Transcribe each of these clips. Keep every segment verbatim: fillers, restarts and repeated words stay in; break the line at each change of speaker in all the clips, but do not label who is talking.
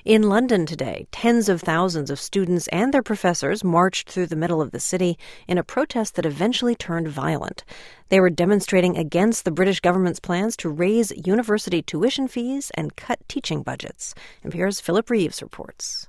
In London today, tens of thousands of students and their professors marched through the middle of the city in a protest that eventually turned violent. They were demonstrating against the British government's plans to raise university tuition fees and cut teaching budgets. N P R's Philip Reeves reports.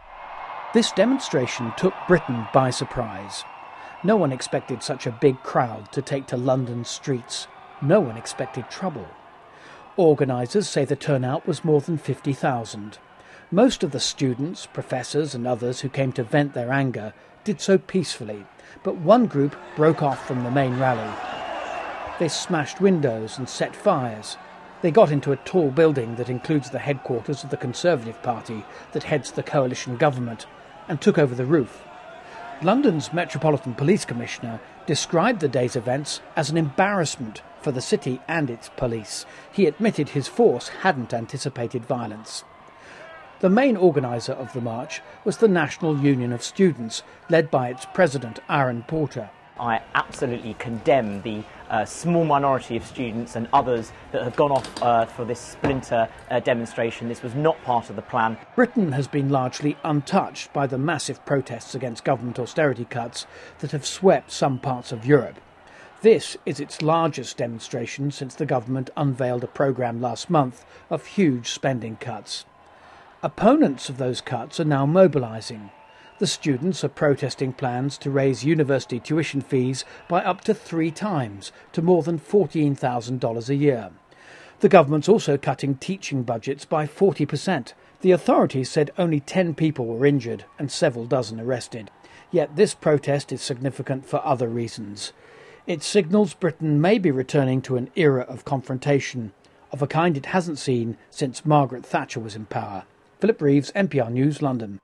This demonstration took Britain by surprise. No one expected such a big crowd to take to London's streets. No one expected trouble. Organisers say the turnout was more than fifty thousand. Most of the students, professors and others who came to vent their anger did so peacefully, but one group broke off from the main rally. They smashed windows and set fires. They got into a tall building that includes the headquarters of the Conservative Party that heads the coalition government, and took over the roof. London's Metropolitan Police Commissioner described the day's events as an embarrassment for the city and its police. He admitted his force hadn't anticipated violence. The main organiser of the march was the National Union of Students, led by its president, Aaron Porter.
I absolutely condemn the uh, small minority of students and others that have gone off uh, for this splinter uh, demonstration. This was not part of the plan.
Britain has been largely untouched by the massive protests against government austerity cuts that have swept some parts of Europe. This is its largest demonstration since the government unveiled a programme last month of huge spending cuts. Opponents of those cuts are now mobilising. The students are protesting plans to raise university tuition fees by up to three times, to more than fourteen thousand dollars a year. The government's also cutting teaching budgets by forty percent. The authorities said only ten people were injured and several dozen arrested. Yet this protest is significant for other reasons. It signals Britain may be returning to an era of confrontation, of a kind it hasn't seen since Margaret Thatcher was in power. Philip Reeves, N P R News, London.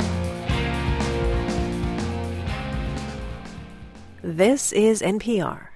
This is N P R.